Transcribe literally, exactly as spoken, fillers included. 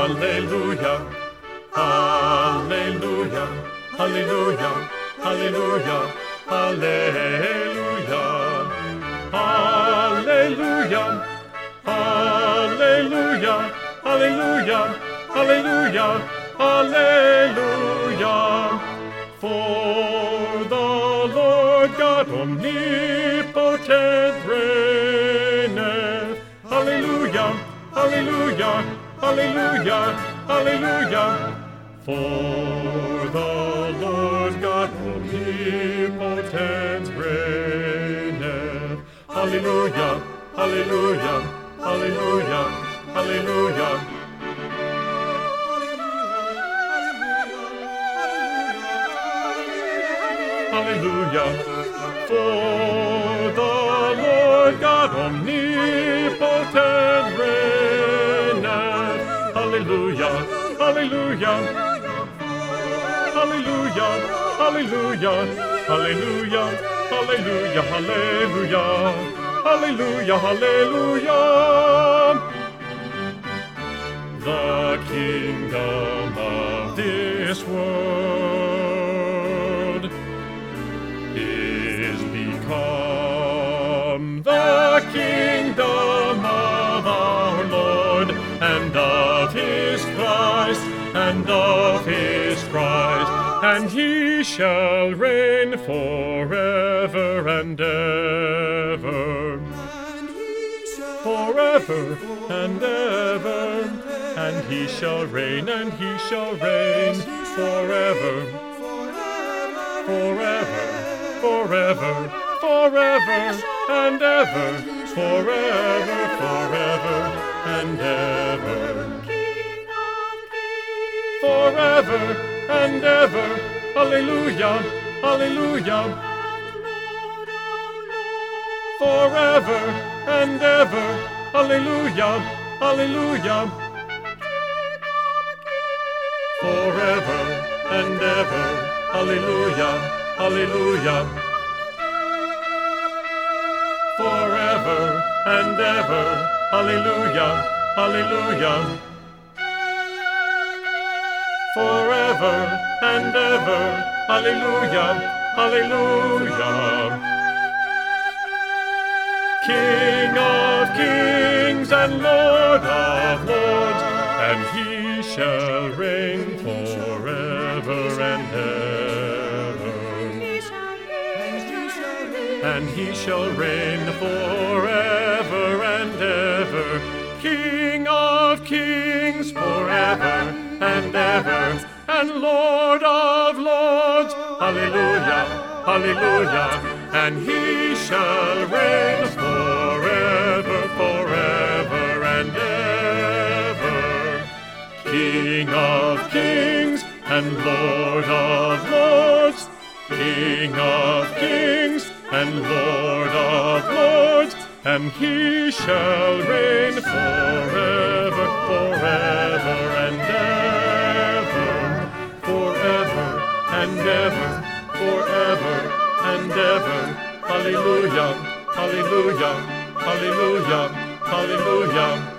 Hallelujah, hallelujah, hallelujah, hallelujah, hallelujah, hallelujah, hallelujah, hallelujah, hallelujah, hallelujah. For the Lord God omnipotent reigneth. Hallelujah, hallelujah, hallelujah, hallelujah. For the Lord God omnipotent reigneth. Hallelujah, hallelujah, hallelujah, hallelujah. Hallelujah, for the Lord God omnipotent reigneth. Hallelujah, hallelujah, hallelujah, hallelujah, hallelujah, hallelujah, hallelujah, hallelujah, hallelujah. The kingdom of this world is become the kingdom of our Lord and of his Christ, and of his Christ, and he shall reign forever and ever, forever and ever, and he shall reign, and he shall reign forever, forever, forever, forever and ever, forever, forever and ever, forever and ever. Hallelujah, hallelujah, forever and ever. Hallelujah, hallelujah, forever and ever. Hallelujah, hallelujah, forever and ever. Hallelujah, hallelujah, forever and ever. Hallelujah, hallelujah. King of kings and Lord of lords, and he shall reign forever and ever. And he shall reign forever and ever. King of kings forever and ever, and Lord of lords. Hallelujah, hallelujah. And he shall reign forever, forever and ever. King of kings and Lord of lords. King of kings and Lord of lords. And he shall reign forever, forever and ever. Forever and ever, forever and ever. Hallelujah, hallelujah, hallelujah, hallelujah.